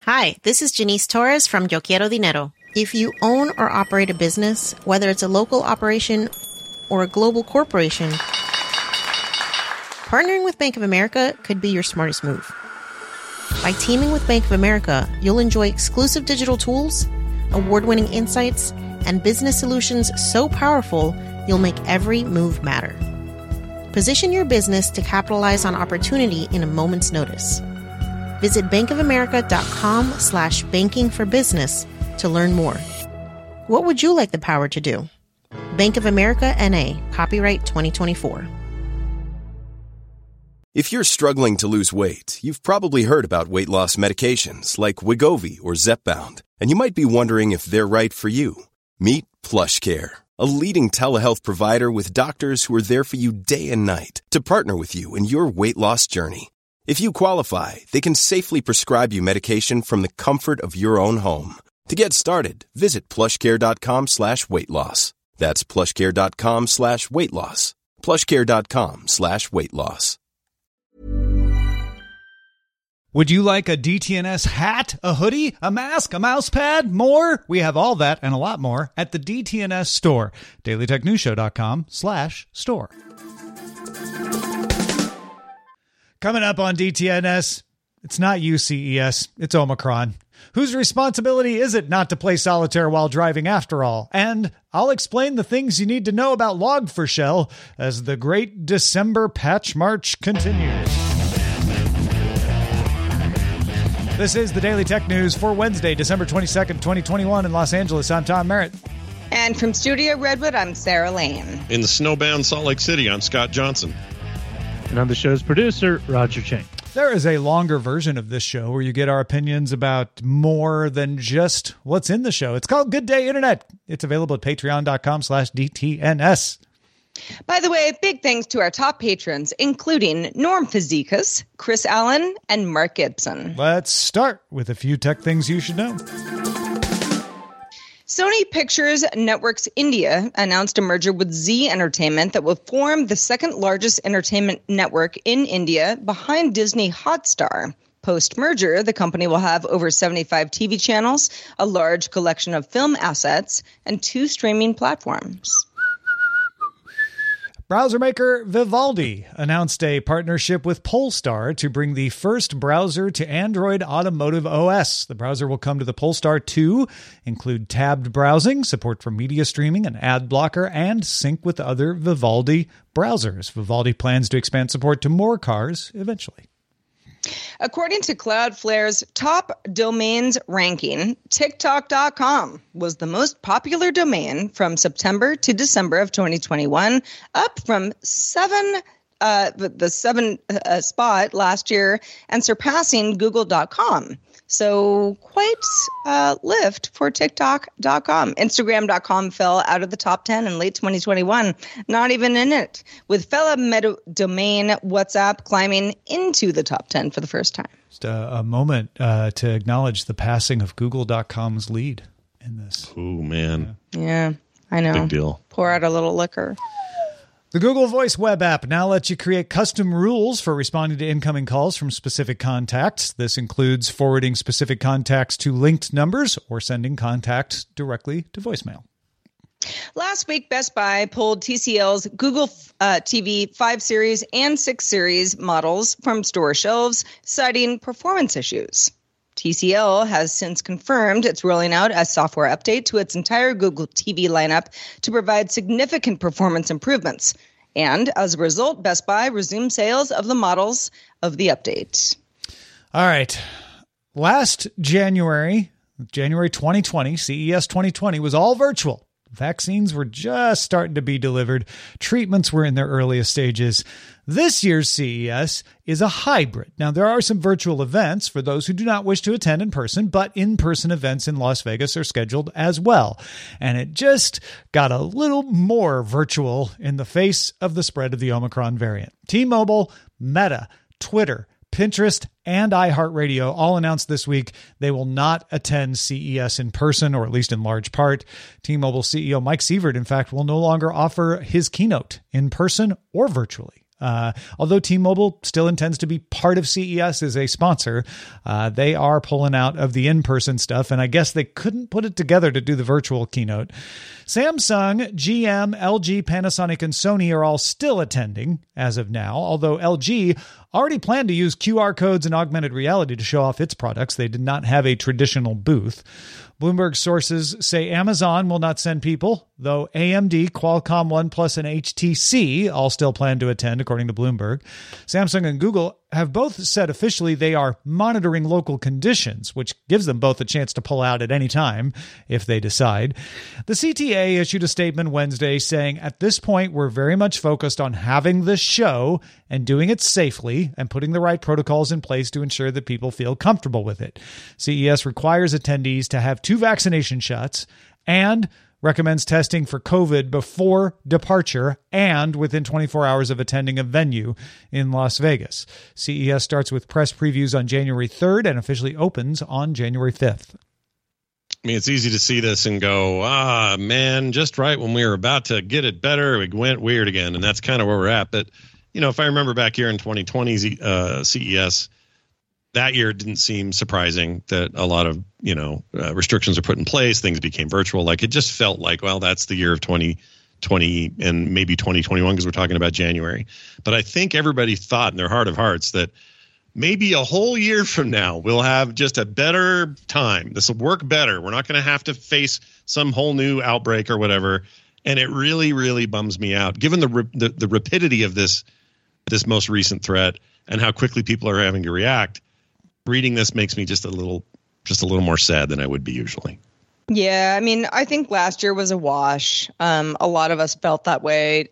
Hi, this is Janice Torres from Yo Quiero Dinero. If you own or operate a business, whether it's a local operation or a global corporation, partnering with Bank of America could be your smartest move. By teaming with Bank of America, you'll enjoy exclusive digital tools, award-winning insights, and business solutions so powerful, you'll make every move matter. Position your business to capitalize on opportunity in a moment's notice. Visit bankofamerica.com/banking for business to learn more. What would you like the power to do? Bank of America N.A., copyright 2024. If you're struggling to lose weight, you've probably heard about weight loss medications like Wegovy or Zepbound, and you might be wondering if they're right for you. Meet PlushCare, a leading telehealth provider with doctors who are there for you day and night to partner with you in your weight loss journey. If you qualify, they can safely prescribe you medication from the comfort of your own home. To get started, visit plushcare.com/weight loss. That's plushcare.com/weight loss. plushcare.com/weight loss. Would you like a DTNS hat, a hoodie, a mask, a mouse pad, more? We have all that and a lot more at the DTNS store. dailytechnewsshow.com/store. Coming up on DTNS, it's not UCES, it's Omicron. Whose responsibility is it not to play solitaire while driving after all? And I'll explain the things you need to know about Log4Shell as the great December patch march continues. This is the Daily Tech News for Wednesday, December 22nd, 2021 in Los Angeles. I'm Tom Merritt. And from Studio Redwood, I'm Sarah Lane. In the snowbound Salt Lake City, I'm Scott Johnson. And I'm the show's producer, Roger Chang. There is a longer version of this show where you get our opinions about more than just what's in the show. It's called Good Day Internet. It's available at patreon.com/DTNS. By the way, big thanks to our top patrons, including Norm Fazekas, Chris Allen, and Mark Gibson. Let's start with a few tech things you should know. Sony Pictures Networks India announced a merger with Zee Entertainment that will form the second largest entertainment network in India behind Disney Hotstar. Post-merger, the company will have over 75 TV channels, a large collection of film assets, and 2 streaming platforms. Browser maker Vivaldi announced a partnership with Polestar to bring the first browser to Android Automotive OS. The browser will come to the Polestar 2, include tabbed browsing, support for media streaming, an ad blocker, and sync with other Vivaldi browsers. Vivaldi plans to expand support to more cars eventually. According to Cloudflare's top domains ranking, TikTok.com was the most popular domain from September to December of 2021, up from the seventh spot last year and surpassing Google.com. So quite a lift for TikTok.com. Instagram.com fell out of the top 10 in late 2021, not even in it, with fellow meta domain WhatsApp climbing into the top 10 for the first time. Just a moment to acknowledge the passing of Google.com's lead in this. Oh, man. Yeah, I know. Big deal. Pour out a little liquor. The Google Voice web app now lets you create custom rules for responding to incoming calls from specific contacts. This includes forwarding specific contacts to linked numbers or sending contacts directly to voicemail. Last week, Best Buy pulled TCL's Google TV 5 Series and 6 Series models from store shelves, citing performance issues. TCL has since confirmed it's rolling out a software update to its entire Google TV lineup to provide significant performance improvements. And as a result, Best Buy resumed sales of the models of the update. All right. Last January 2020, CES 2020 was all virtual. Vaccines were just starting to be delivered. Treatments were in their earliest stages. This year's CES is a hybrid. Now, there are some virtual events for those who do not wish to attend in person, but in-person events in Las Vegas are scheduled as well. And it just got a little more virtual in the face of the spread of the Omicron variant. T-Mobile, Meta, Twitter, Pinterest, and iHeartRadio all announced this week they will not attend CES in person, or at least in large part. T-Mobile CEO Mike Sievert, in fact, will no longer offer his keynote in person or virtually Although T-Mobile still intends to be part of CES as a sponsor, they are pulling out of the in-person stuff, and I guess they couldn't put it together to do the virtual keynote. Samsung, GM, LG, Panasonic, and Sony are all still attending as of now, although LG already planned to use QR codes and augmented reality to show off its products. They did not have a traditional booth. Bloomberg sources say Amazon will not send people, though AMD, Qualcomm, OnePlus, and HTC all still plan to attend, according to Bloomberg. Samsung and Google have both said officially they are monitoring local conditions, which gives them both a chance to pull out at any time if they decide. The CTA issued a statement Wednesday saying, at this point, we're very much focused on having this show and doing it safely and putting the right protocols in place to ensure that people feel comfortable with it. CES requires attendees to have 2 vaccination shots and recommends testing for COVID before departure and within 24 hours of attending a venue in Las Vegas. CES starts with press previews on January 3rd and officially opens on January 5th. I mean, it's easy to see this and go, man, just right when we were about to get it better, it went weird again. And that's kind of where we're at. But, if I remember back here in 2020 CES, that year it didn't seem surprising that a lot of, restrictions are put in place. Things became virtual. Like, it just felt like, well, that's the year of 2020 and maybe 2021 because we're talking about January. But I think everybody thought in their heart of hearts that maybe a whole year from now we'll have just a better time. This will work better. We're not going to have to face some whole new outbreak or whatever. And it really, really bums me out, given the rapidity of this most recent threat and how quickly people are having to react. Reading this makes me just a little more sad than I would be usually. Yeah, I mean, I think last year was a wash. A lot of us felt that way,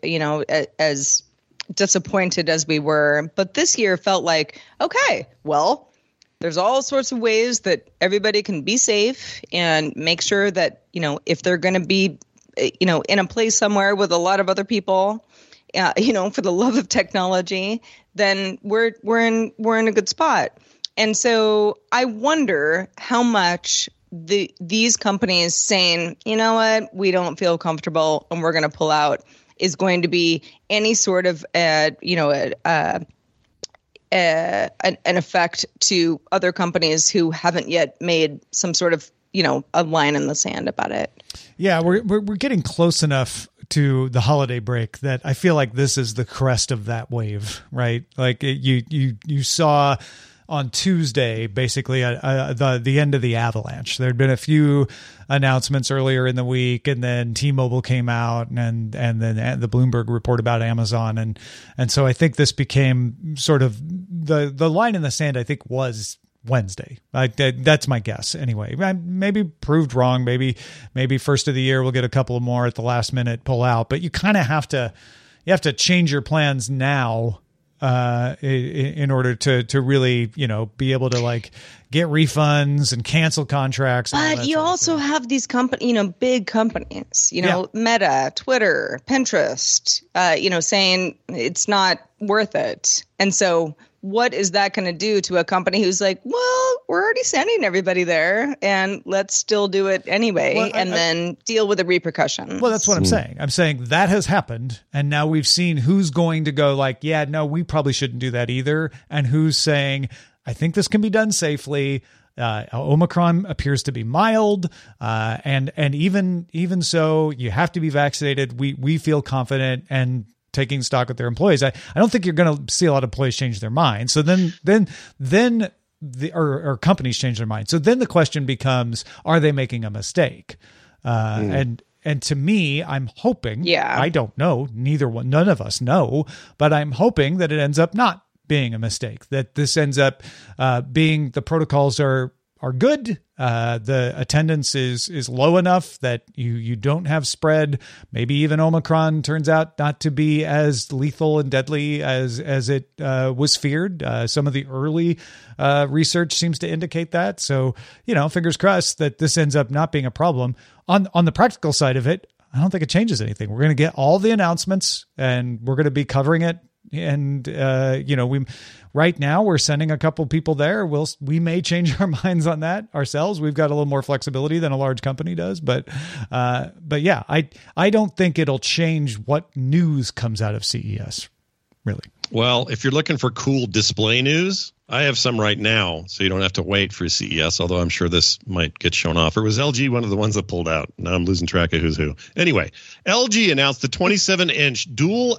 as disappointed as we were. But this year felt like, okay, well, there's all sorts of ways that everybody can be safe and make sure that, if they're going to be, in a place somewhere with a lot of other people, for the love of technology, then we're in a good spot. And so I wonder how much these companies saying, you know what, we don't feel comfortable and we're going to pull out is going to be any sort of, an effect to other companies who haven't yet made some sort of, a line in the sand about it. Yeah, we're getting close enough to the holiday break that I feel like this is the crest of that wave, right? Like you saw on Tuesday, basically the end of the avalanche. There had been a few announcements earlier in the week, and then T-Mobile came out, and then the Bloomberg report about Amazon, and so I think this became sort of the line in the sand. I think was Wednesday. That's my guess. Anyway, maybe proved wrong. Maybe first of the year we'll get a couple more at the last minute pull out, but you kind of have to change your plans now. In order to really, be able to like get refunds and cancel contracts. But you also have these big companies, Meta, Twitter, Pinterest, saying it's not worth it. And so what is that going to do to a company who's like, well, we're already sending everybody there and let's still do it anyway, then deal with the repercussions. Well, that's what I'm saying. I'm saying that has happened. And now we've seen who's going to go like, yeah, no, we probably shouldn't do that either. And who's saying, I think this can be done safely. Omicron appears to be mild. And even so, you have to be vaccinated. We feel confident and taking stock with their employees. I don't think you're going to see a lot of employees change their mind. So then or companies change their mind. So then the question becomes, are they making a mistake? And to me, I'm hoping, I don't know, none of us know, but I'm hoping that it ends up not being a mistake, that this ends up being the protocols are good. The attendance is low enough that you don't have spread. Maybe even Omicron turns out not to be as lethal and deadly as it was feared. Some of the early research seems to indicate that. So, fingers crossed that this ends up not being a problem. On the practical side of it, I don't think it changes anything. We're going to get all the announcements and we're going to be covering it. And, right now we're sending a couple people there. We may change our minds on that ourselves. We've got a little more flexibility than a large company does, but yeah, I don't think it'll change what news comes out of CES. really. Well, if you're looking for cool display news, I have some right now, so you don't have to wait for CES, although I'm sure this might get shown off. Or was LG one of the ones that pulled out? Now I'm losing track of who's who. Anyway, LG announced the 27-inch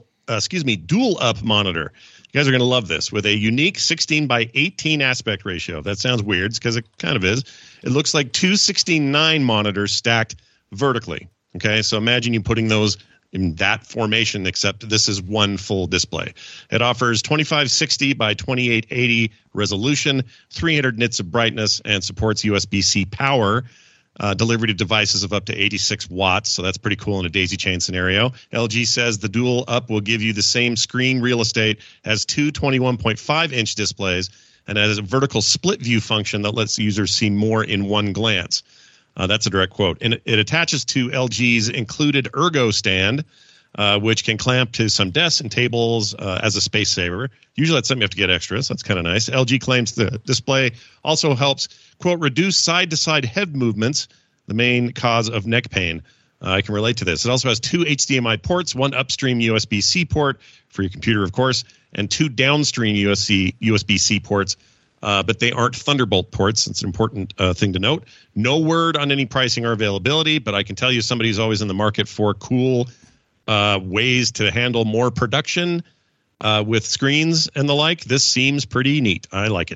dual-up monitor. You guys are going to love this, with a unique 16 by 18 aspect ratio. That sounds weird because it kind of is. It looks like two 16:9 monitors stacked vertically. Okay, so imagine you putting those in that formation, except this is one full display. It offers 2560 by 2880 resolution, 300 nits of brightness, and supports USB-C power delivery to devices of up to 86 watts. So that's pretty cool in a daisy chain scenario. LG says the dual up will give you the same screen real estate as two 21.5-inch displays and has a vertical split view function that lets users see more in one glance. That's a direct quote. And it attaches to LG's included Ergo stand, which can clamp to some desks and tables as a space saver. Usually that's something you have to get extra, so that's kind of nice. LG claims the display also helps, quote, reduce side-to-side head movements, the main cause of neck pain. I can relate to this. It also has two HDMI ports, one upstream USB-C port for your computer, of course, and two downstream USB-C ports. But they aren't Thunderbolt ports. It's an important thing to note. No word on any pricing or availability, but I can tell you somebody who's always in the market for cool ways to handle more production with screens and the like. This seems pretty neat. I like it.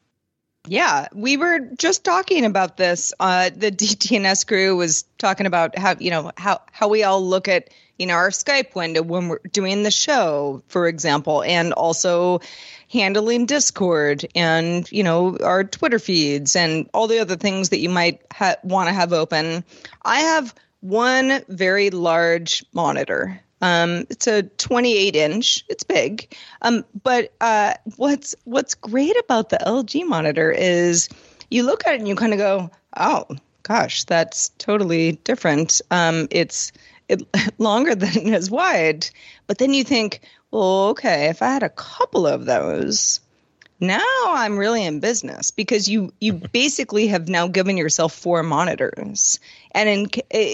Yeah, we were just talking about this. The DTNS crew was talking about how we all look at our Skype window when we're doing the show, for example, and also handling Discord and our Twitter feeds and all the other things that you might want to have open. I have one very large monitor. It's a 28-inch. It's big. But what's great about the LG monitor is you look at it and you kind of go, oh gosh, that's totally different. It's longer than as wide. But then you think, well, okay, if I had a couple of those, now I'm really in business, because you basically have now given yourself 4 monitors. And in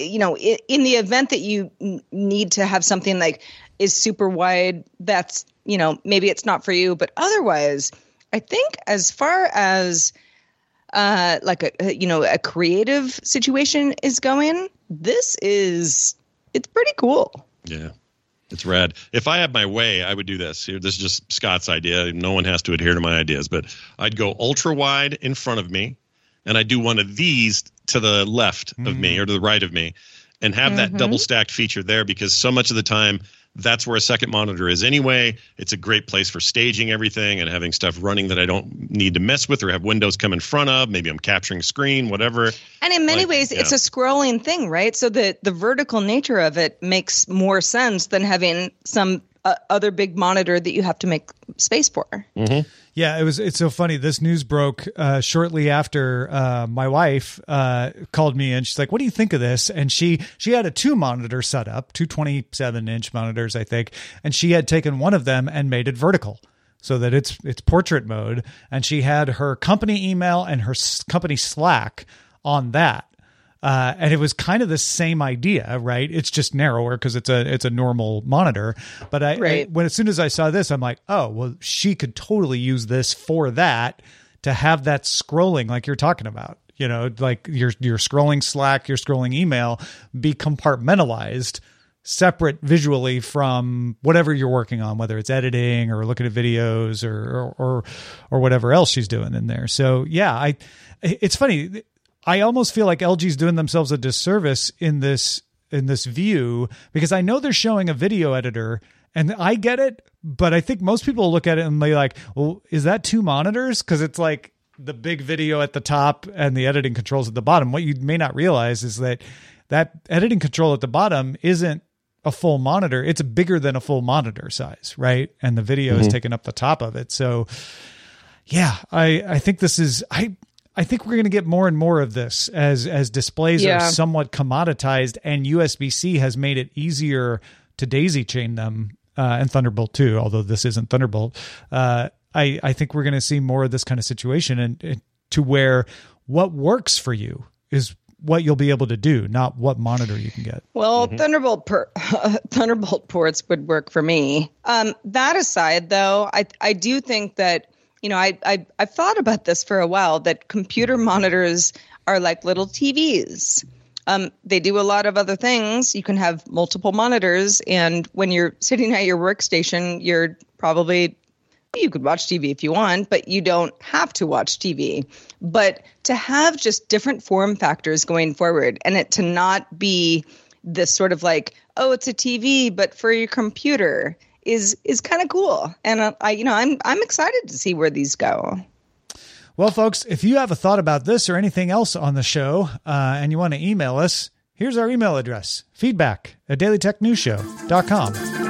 the event that you need to have something like is super wide, that's, maybe it's not for you. But otherwise, I think as far as a creative situation is going, it's pretty cool. Yeah. It's rad. If I had my way, I would do this. This is just Scott's idea. No one has to adhere to my ideas, but I'd go ultra wide in front of me, and I'd do one of these to the left of me or to the right of me, and have that double stacked feature there, because so much of the time that's where a second monitor is anyway. It's a great place for staging everything and having stuff running that I don't need to mess with or have windows come in front of. Maybe I'm capturing a screen, whatever. And in many ways, it's a scrolling thing, right? So the vertical nature of it makes more sense than having some other big monitor that you have to make space for. Mm-hmm. Yeah, it's so funny. This news broke shortly after my wife called me and she's like, "What do you think of this?" And she had a 2-monitor setup, 2 27-inch monitors, I think, and she had taken one of them and made it vertical so that it's portrait mode, and she had her company email and her company Slack on that. And it was kind of the same idea, right? It's just narrower because it's a normal monitor. But as soon as I saw this, I'm like, oh, well, she could totally use this for that, to have that scrolling like you're talking about. Like you're scrolling Slack, you're scrolling email, be compartmentalized, separate visually from whatever you're working on, whether it's editing or looking at videos or whatever else she's doing in there. So yeah, it's funny. I almost feel like LG's doing themselves a disservice in this view, because I know they're showing a video editor, and I get it, but I think most people look at it and they like, well, is that 2 monitors? Because it's like the big video at the top and the editing controls at the bottom. What you may not realize is that editing control at the bottom isn't a full monitor. It's bigger than a full monitor size, right? And the video is taking up the top of it. So yeah, I think this is... I think we're going to get more and more of this as displays are somewhat commoditized, and USB-C has made it easier to daisy chain them, and Thunderbolt too, although this isn't Thunderbolt. I think we're going to see more of this kind of situation, and to where what works for you is what you'll be able to do, not what monitor you can get. Well, Thunderbolt ports would work for me. That aside, though, I do think that, I've thought about this for a while, that computer monitors are like little TVs. They do a lot of other things. You can have multiple monitors, and when you're sitting at your workstation, you could watch TV if you want, but you don't have to watch TV. But to have just different form factors going forward, and it to not be this sort of like, oh, it's a TV, but for your computer is kind of cool. And I'm excited to see where these go. Well, folks, if you have a thought about this or anything else on the show, and you want to email us, here's our email address: feedback@dailytechnewsshow.com.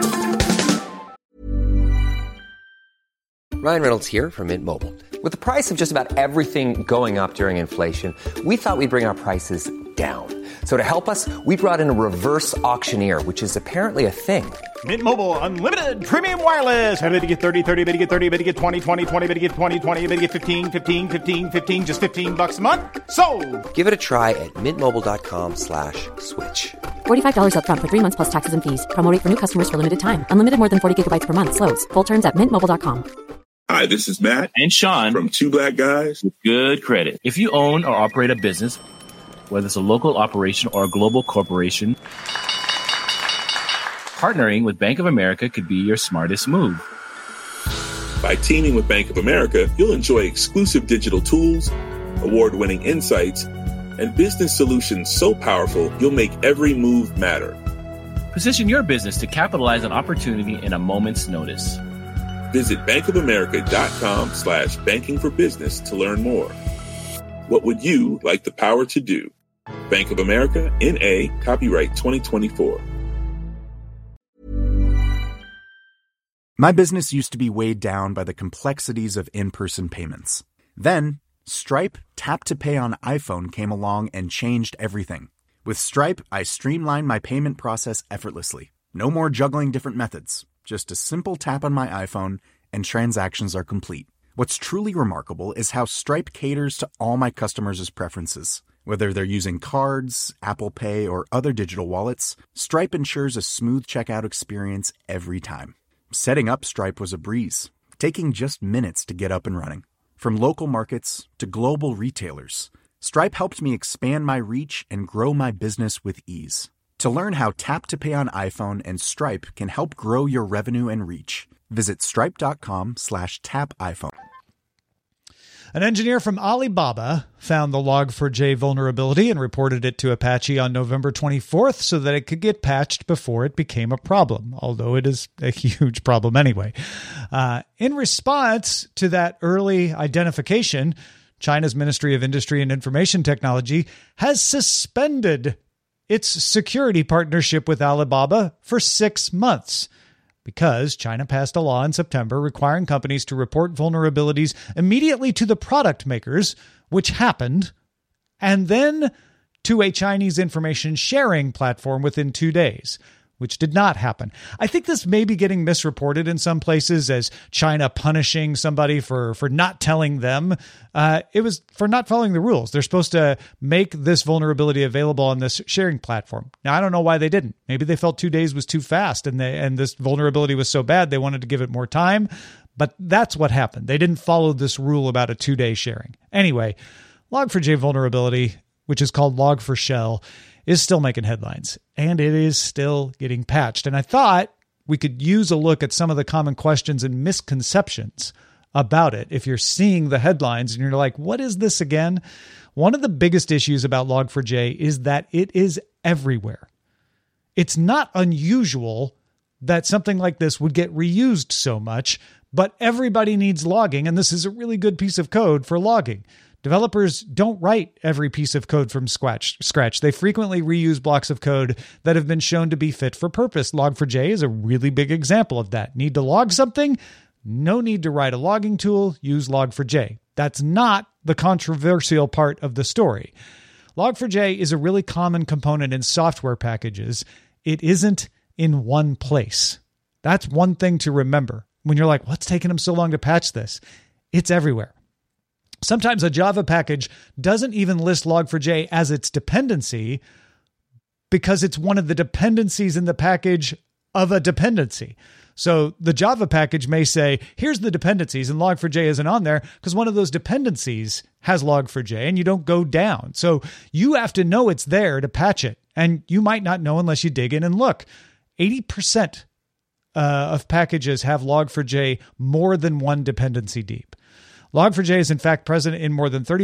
Ryan Reynolds here from Mint Mobile. With the price of just about everything going up during inflation, we thought we'd bring our prices down. So to help us, we brought in a reverse auctioneer, which is apparently a thing. Mint Mobile Unlimited Premium Wireless. How to get 30, 30, bit to get 30, bit to get 20, 20, 20, bit to get 20, 20, bit to get 15, 15, 15, 15, just $15 a month? Sold! Give it a try at mintmobile.com/switch. $45 up front for 3 months plus taxes and fees. Promo rate for new customers for limited time. Unlimited more than 40 gigabytes per month. Slows full terms at mintmobile.com. Hi, this is Matt and Sean from Two Black Guys with Good Credit. If you own or operate a business, whether it's a local operation or a global corporation, partnering with Bank of America could be your smartest move. By teaming with Bank of America, you'll enjoy exclusive digital tools, award-winning insights, and business solutions so powerful you'll make every move matter. Position your business to capitalize on opportunity in a moment's notice. Visit bankofamerica.com/banking for business to learn more. What would you like the power to do? Bank of America, N.A., copyright 2024. My business used to be weighed down by the complexities of in-person payments. Then, Stripe Tap to Pay on iPhone came along and changed everything. With Stripe, I streamlined my payment process effortlessly. No more juggling different methods. Just a simple tap on my iPhone, and transactions are complete. What's truly remarkable is how Stripe caters to all my customers' preferences. Whether they're using cards, Apple Pay, or other digital wallets, Stripe ensures a smooth checkout experience every time. Setting up Stripe was a breeze, taking just minutes to get up and running. From local markets to global retailers, Stripe helped me expand my reach and grow my business with ease. To learn how Tap to Pay on iPhone and Stripe can help grow your revenue and reach, visit stripe.com/tapiphone. An engineer from Alibaba found the Log4j vulnerability and reported it to Apache on November 24th so that it could get patched before it became a problem, although it is a huge problem anyway. In response to that early identification, China's Ministry of Industry and Information Technology has suspended its security partnership with Alibaba for 6 months because China passed a law in September requiring companies to report vulnerabilities immediately to the product makers, which happened, and then to a Chinese information sharing platform within 2 days, which did not happen. I think this may be getting misreported in some places as China punishing somebody for not telling them. It was for not following the rules. They're supposed to make this vulnerability available on this sharing platform. Now, I don't know why they didn't. Maybe they felt 2 days was too fast and this vulnerability was so bad they wanted to give it more time. But that's what happened. They didn't follow this rule about a 2-day sharing. Anyway, Log4j vulnerability, which is called Log4Shell, is still making headlines, and it is still getting patched. And I thought we could use a look at some of the common questions and misconceptions about it. If you're seeing the headlines and you're like, what is this again? One of the biggest issues about Log4j is that it is everywhere. It's not unusual that something like this would get reused so much, but everybody needs logging, and this is a really good piece of code for logging. Developers don't write every piece of code from scratch. They frequently reuse blocks of code that have been shown to be fit for purpose. Log4j is a really big example of that. Need to log something? No need to write a logging tool. Use Log4j. That's not the controversial part of the story. Log4j is a really common component in software packages. It isn't in one place. That's one thing to remember. When you're like, what's taking them so long to patch this? It's everywhere. Sometimes a Java package doesn't even list Log4j as its dependency because it's one of the dependencies in the package of a dependency. So the Java package may say, here's the dependencies, and Log4j isn't on there because one of those dependencies has Log4j, and you don't go down. So you have to know it's there to patch it, and you might not know unless you dig in and look. 80% of packages have Log4j more than one dependency deep. Log4j is in fact present in more than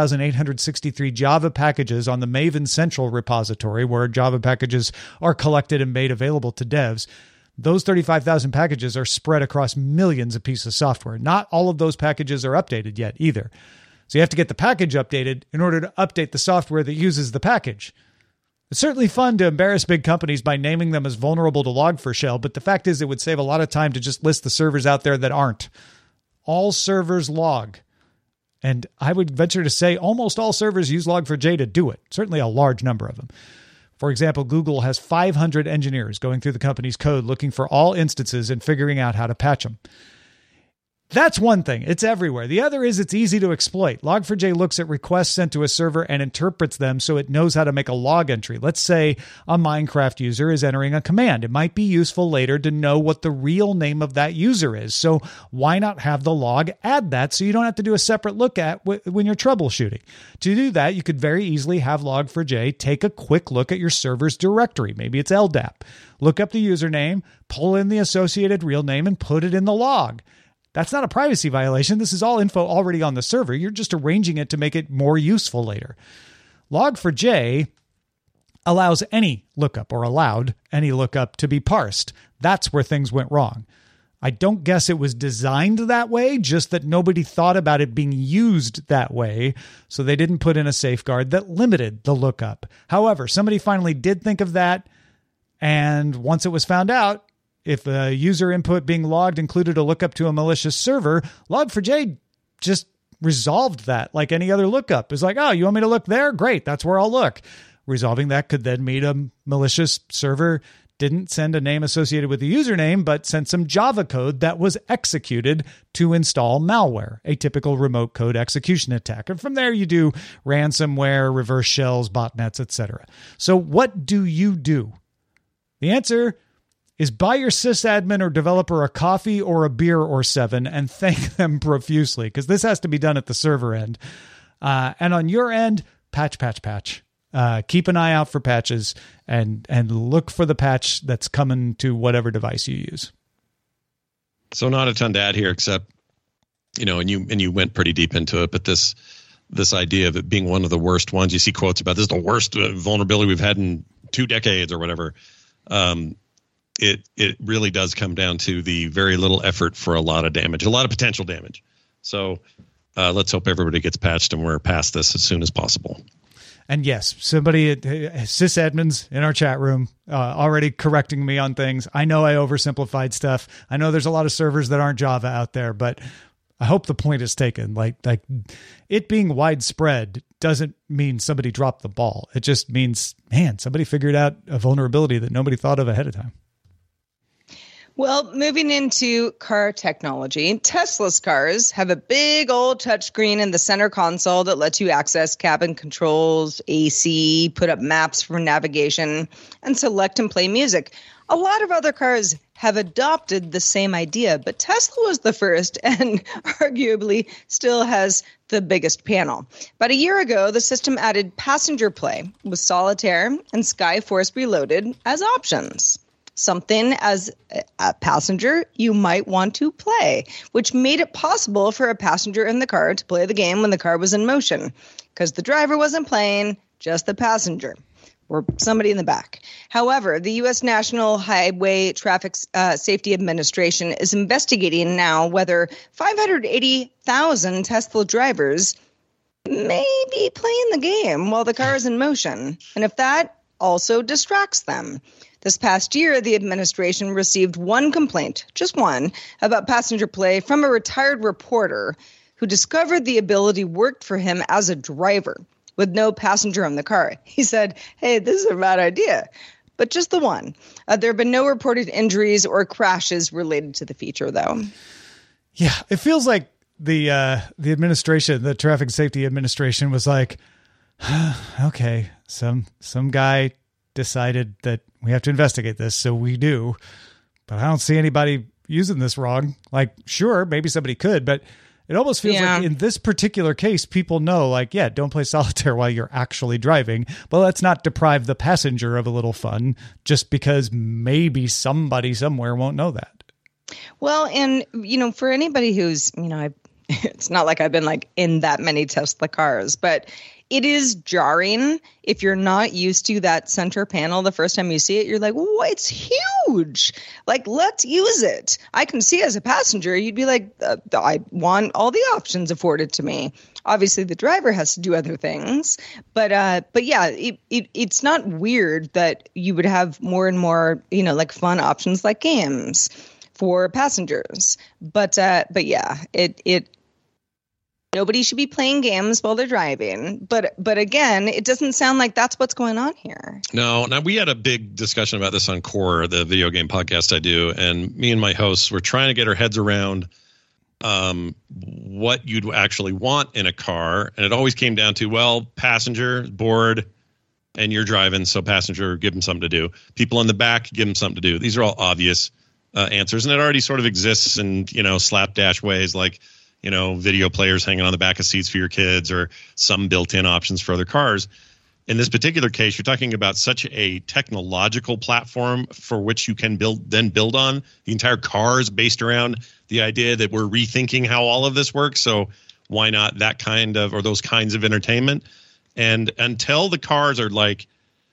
35,863 Java packages on the Maven Central repository, where Java packages are collected and made available to devs. Those 35,000 packages are spread across millions of pieces of software. Not all of those packages are updated yet either. So you have to get the package updated in order to update the software that uses the package. It's certainly fun to embarrass big companies by naming them as vulnerable to Log4Shell, but the fact is it would save a lot of time to just list the servers out there that aren't. All servers log. And I would venture to say almost all servers use Log4j to do it. Certainly a large number of them. For example, Google has 500 engineers going through the company's code looking for all instances and figuring out how to patch them. That's one thing. It's everywhere. The other is it's easy to exploit. Log4j looks at requests sent to a server and interprets them so it knows how to make a log entry. Let's say a Minecraft user is entering a command. It might be useful later to know what the real name of that user is. So why not have the log add that so you don't have to do a separate look at when you're troubleshooting? To do that, you could very easily have Log4j take a quick look at your server's directory. Maybe it's LDAP. Look up the username, pull in the associated real name, and put it in the log. That's not a privacy violation. This is all info already on the server. You're just arranging it to make it more useful later. Log4j allows any lookup, or allowed any lookup, to be parsed. That's where things went wrong. I don't guess it was designed that way, just that nobody thought about it being used that way, so they didn't put in a safeguard that limited the lookup. However, somebody finally did think of that, and once it was found out, if a user input being logged included a lookup to a malicious server, Log4j just resolved that like any other lookup. It's like, oh, you want me to look there? Great, that's where I'll look. Resolving that could then mean a malicious server didn't send a name associated with the username, but sent some Java code that was executed to install malware, a typical remote code execution attack. And from there, you do ransomware, reverse shells, botnets, etc. So what do you do? The answer is buy your sysadmin or developer a coffee or a beer or 7 and thank them profusely, because this has to be done at the server end. And on your end, patch. Keep an eye out for patches and look for the patch that's coming to whatever device you use. So not a ton to add here, except, and you went pretty deep into it, but this idea of it being one of the worst ones, you see quotes about this is the worst vulnerability we've had in 2 decades or whatever. It really does come down to the very little effort for a lot of damage, a lot of potential damage. So let's hope everybody gets patched and we're past this as soon as possible. And yes, somebody, sysadmins in our chat room, already correcting me on things. I know I oversimplified stuff. I know there's a lot of servers that aren't Java out there, but I hope the point is taken. Like it being widespread doesn't mean somebody dropped the ball. It just means, man, somebody figured out a vulnerability that nobody thought of ahead of time. Well, moving into car technology, Tesla's cars have a big old touchscreen in the center console that lets you access cabin controls, AC, put up maps for navigation, and select and play music. A lot of other cars have adopted the same idea, but Tesla was the first and arguably still has the biggest panel. About a year ago, the system added passenger play with Solitaire and Skyforce Reloaded as options. Something as a passenger you might want to play, which made it possible for a passenger in the car to play the game when the car was in motion, because the driver wasn't playing, just the passenger or somebody in the back. However, the U.S. National Highway Traffic Safety Administration is investigating now whether 580,000 Tesla drivers may be playing the game while the car is in motion, and if that also distracts them. This past year, the administration received one complaint, just one, about passenger play from a retired reporter who discovered the ability worked for him as a driver with no passenger in the car. He said, hey, this is a bad idea, but just the one. There have been no reported injuries or crashes related to the feature, though. Yeah, it feels like the administration, the traffic safety administration was like, okay, some guy decided that we have to investigate this. So we do, but I don't see anybody using this wrong. Like, sure, maybe somebody could, but it almost feels like in this particular case, people know, like, yeah, don't play solitaire while you're actually driving, but let's not deprive the passenger of a little fun just because maybe somebody somewhere won't know that. Well, and, for anybody who's, it's not like I've been like in that many Tesla cars, but it is jarring if you're not used to that center panel the first time you see it. You're like, whoa, it's huge. Like, let's use it. I can see as a passenger, you'd be like, I want all the options afforded to me. Obviously, the driver has to do other things. But yeah, it's not weird that you would have more and more, like fun options like games for passengers. But yeah, it nobody should be playing games while they're driving. But again, it doesn't sound like that's what's going on here. No. Now, we had a big discussion about this on Core, the video game podcast I do. And me and my hosts were trying to get our heads around what you'd actually want in a car. And it always came down to, well, passenger, bored, and you're driving. So passenger, give them something to do. People in the back, give them something to do. These are all obvious answers. And it already sort of exists in, slapdash ways like, video players hanging on the back of seats for your kids or some built-in options for other cars. In this particular case, you're talking about such a technological platform for which you can build on. The entire car is based around the idea that we're rethinking how all of this works. So why not that kind of, or those kinds of entertainment? And until the cars are like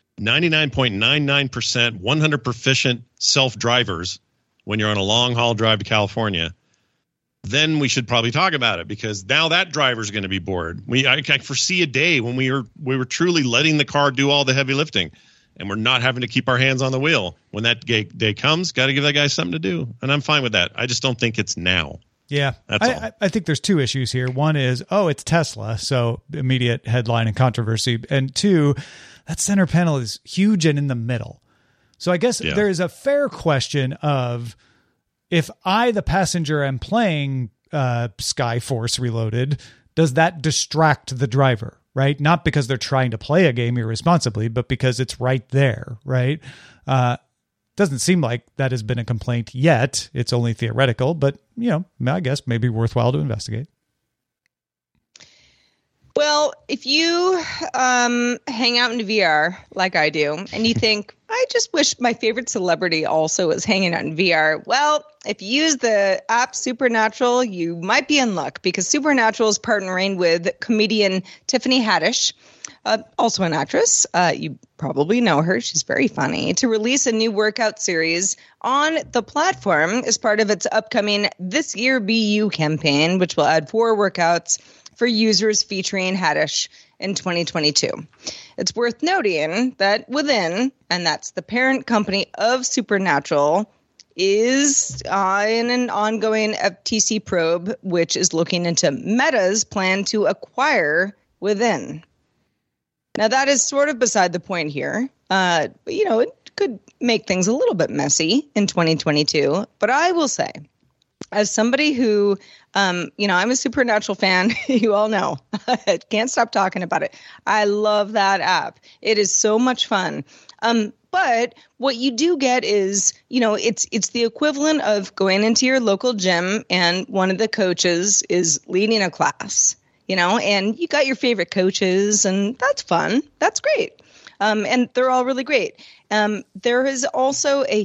99.99%, 100 proficient self-drivers when you're on a long haul drive to California, then we should probably talk about it, because now that driver's going to be bored. I foresee a day when we were truly letting the car do all the heavy lifting, and we're not having to keep our hands on the wheel. When that day comes, got to give that guy something to do, and I'm fine with that. I just don't think it's now. Yeah, that's all. I think there's two issues here. One is, it's Tesla, so immediate headline and controversy, and two, that center panel is huge and in the middle. So I guess there is a fair question of, if I, the passenger, am playing Skyforce Reloaded, does that distract the driver, right? Not because they're trying to play a game irresponsibly, but because it's right there, right? Doesn't seem like that has been a complaint yet. It's only theoretical, but, I guess maybe worthwhile to investigate. Well, if you hang out in VR like I do, and you think, I just wish my favorite celebrity also was hanging out in VR. Well, if you use the app Supernatural, you might be in luck, because Supernatural is partnering with comedian Tiffany Haddish, also an actress. You probably know her. She's very funny. To release a new workout series on the platform as part of its upcoming This Year Be You campaign, which will add 4 workouts for users featuring Haddish in 2022. It's worth noting that Within, and that's the parent company of Supernatural, is in an ongoing FTC probe, which is looking into Meta's plan to acquire Within. Now, that is sort of beside the point here. It could make things a little bit messy in 2022. But I will say, as somebody who, I'm a Supernatural fan, you all know, I can't stop talking about it. I love that app. It is so much fun. But what you do get is, it's the equivalent of going into your local gym and one of the coaches is leading a class, and you got your favorite coaches, and that's fun. That's great. And they're all really great. There is also a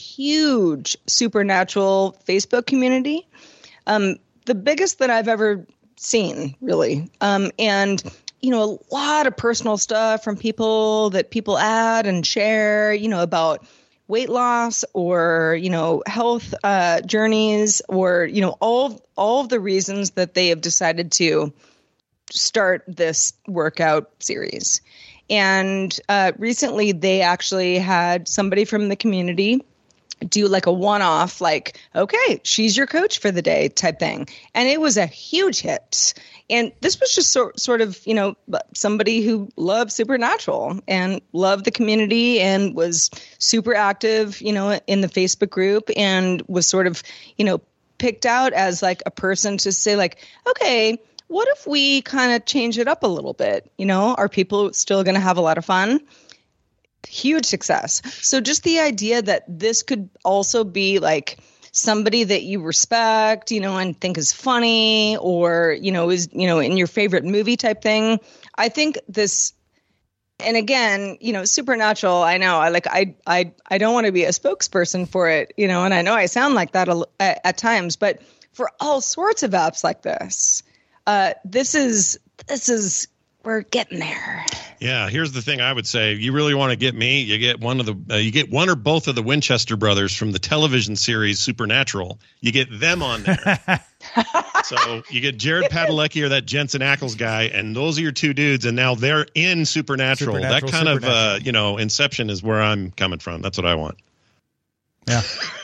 huge Supernatural Facebook community, the biggest that I've ever seen, really. And, a lot of personal stuff from people that people add and share, about weight loss or, health journeys or, all of the reasons that they have decided to start this workout series. And recently they actually had somebody from the community do like a one-off, like, okay, she's your coach for the day type thing. And it was a huge hit. And this was just sort of, somebody who loved Supernatural and loved the community and was super active, in the Facebook group and was sort of, picked out as like a person to say like, okay, what if we kind of change it up a little bit? You know, are people still going to have a lot of fun? Huge success. So just the idea that this could also be like somebody that you respect, you know, and think is funny, or, you know, is, you know, in your favorite movie type thing. I think this, and again, you know, Supernatural, I know I don't want to be a spokesperson for it, you know, and I know I sound like that at times, but for all sorts of apps like this, this is, we're getting there. Yeah, here's the thing I would say. You really want to get me, you get one or both of the Winchester brothers from the television series Supernatural. You get them on there. So you get Jared Padalecki or that Jensen Ackles guy, and those are your two dudes, and now they're in Supernatural. That kind of, you know, Inception is where I'm coming from. That's what I want. Yeah.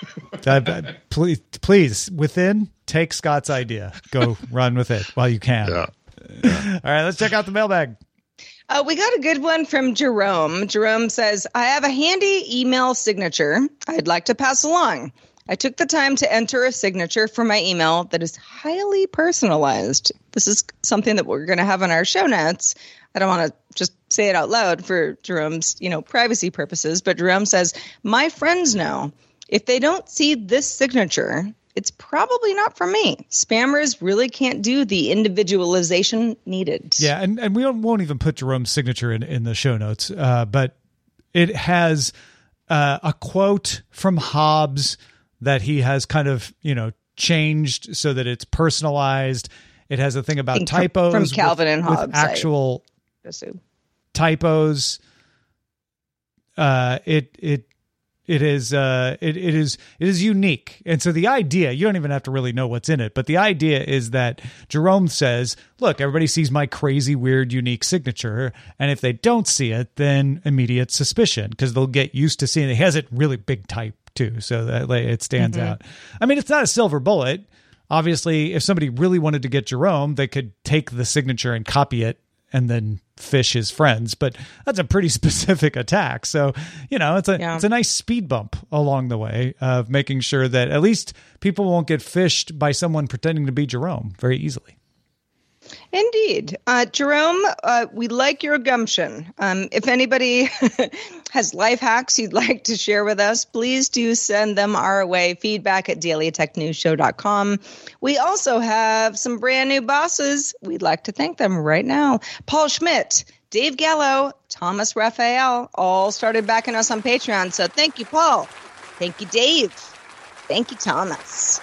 Please, within, take Scott's idea. Go run with it while you can. Yeah. All right, let's check out the mailbag. We got a good one from Jerome. Jerome says, I have a handy email signature I'd like to pass along. I took the time to enter a signature for my email that is highly personalized. This is something that we're going to have on our show notes. I don't want to just say it out loud for Jerome's, you know, privacy purposes, but Jerome says, my friends know if they don't see this signature, it's probably not for me. Spammers really can't do the individualization needed. Yeah, and we won't even put Jerome's signature in the show notes, but it has a quote from Hobbes that he has kind of, you know, changed so that it's personalized. It has a thing about typos from Calvin and Hobbes, with actual typos. It is unique. And so the idea, you don't even have to really know what's in it, but the idea is that Jerome says, look, everybody sees my crazy, weird, unique signature. And if they don't see it, then immediate suspicion, because they'll get used to seeing it. He has it really big type too, so that it stands out. I mean, it's not a silver bullet. Obviously, if somebody really wanted to get Jerome, they could take the signature and copy it and then fish his friends, but that's a pretty specific attack. So, you know, it's a nice speed bump along the way of making sure that at least people won't get fished by someone pretending to be Jerome very easily. Indeed. Jerome, we like your gumption. If anybody has life hacks you'd like to share with us, please do send them our way. feedback@dailytechnewsshow.com. We also have some brand new bosses. We'd like to thank them right now. Paul Schmidt, Dave Gallo, Thomas Raphael, all started backing us on Patreon. So thank you, Paul. Thank you, Dave. Thank you, Thomas.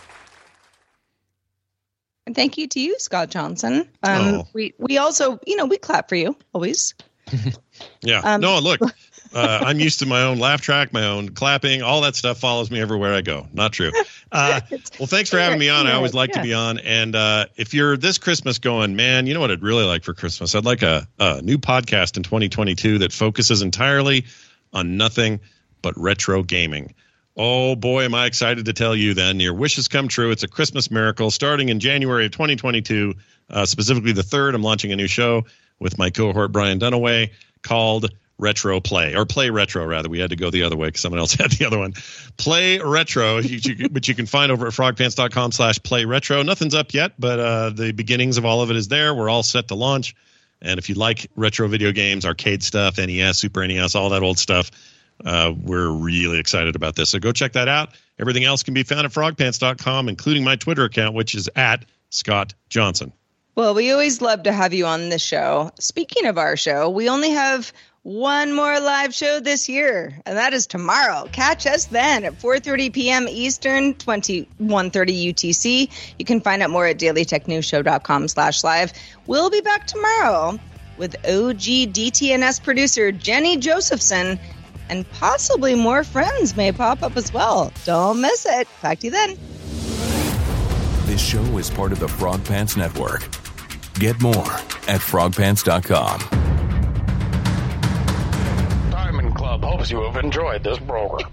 And thank you to you, Scott Johnson. We also, you know, we clap for you always. Yeah. No, look, I'm used to my own laugh track, my own clapping. All that stuff follows me everywhere I go. Not true. Well, thanks for having me on. I always like to be on. And if you're this Christmas going, man, you know what I'd really like for Christmas? I'd like a new podcast in 2022 that focuses entirely on nothing but retro gaming. Oh, boy, am I excited to tell you then. Your wishes come true. It's a Christmas miracle. Starting in January of 2022, specifically the 3rd, I'm launching a new show with my cohort, Brian Dunaway, called Retro Play, or Play Retro, rather. We had to go the other way because someone else had the other one. Play Retro, which you can find over at frogpants.com/playretro. Nothing's up yet, but the beginnings of all of it is there. We're all set to launch. And if you like retro video games, arcade stuff, NES, Super NES, all that old stuff, we're really excited about this. So go check that out. Everything else can be found at frogpants.com, including my Twitter account, which is @ScottJohnson. Well, we always love to have you on the show. Speaking of our show, we only have one more live show this year, and that is tomorrow. Catch us then at 4:30 p.m. Eastern, 21:30 UTC. You can find out more at dailytechnewsshow.com/live. We'll be back tomorrow with OG DTNS producer Jenny Josephson, and possibly more friends may pop up as well. Don't miss it. Talk to you then. This show is part of the Frog Pants Network. Get more at frogpants.com. Diamond Club hopes you have enjoyed this program.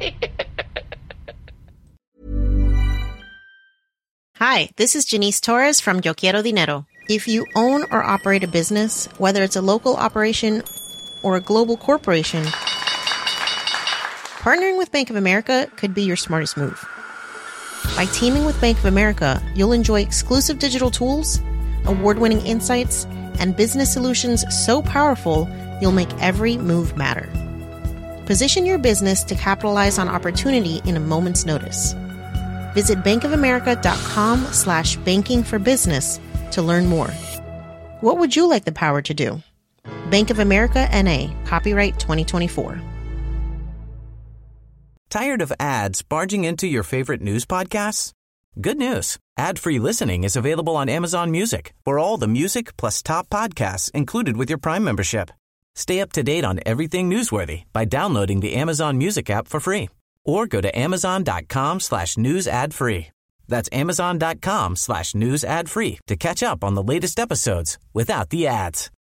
Hi, this is Janice Torres from Yo Quiero Dinero. If you own or operate a business, whether it's a local operation or a global corporation, partnering with Bank of America could be your smartest move. By teaming with Bank of America, you'll enjoy exclusive digital tools, award-winning insights, and business solutions so powerful you'll make every move matter. Position your business to capitalize on opportunity in a moment's notice. Visit bankofamerica.com/bankingforbusiness to learn more. What would you like the power to do? Bank of America N.A., copyright 2024. Tired of ads barging into your favorite news podcasts? Good news. Ad-free listening is available on Amazon Music for all the music plus top podcasts included with your Prime membership. Stay up to date on everything newsworthy by downloading the Amazon Music app for free or go to amazon.com/news ad free. That's amazon.com/news ad free to catch up on the latest episodes without the ads.